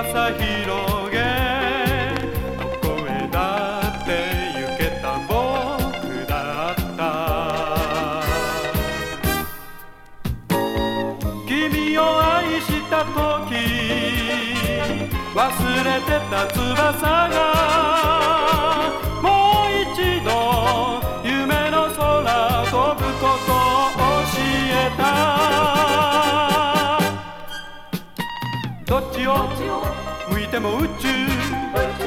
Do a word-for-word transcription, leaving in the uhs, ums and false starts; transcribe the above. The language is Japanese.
翼広げどこへだって行けた僕だった君を愛した時忘れてた翼がもう一度夢の空飛ぶことを教えたどっちを向いても宇宙